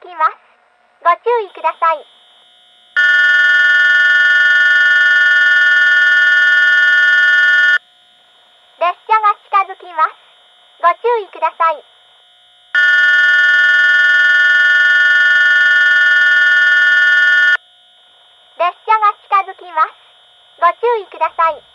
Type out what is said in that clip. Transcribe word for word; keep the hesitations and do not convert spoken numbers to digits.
きます。ご注意ください。列車が近づきます。ご注意ください。列車が近づきます。ご注意ください。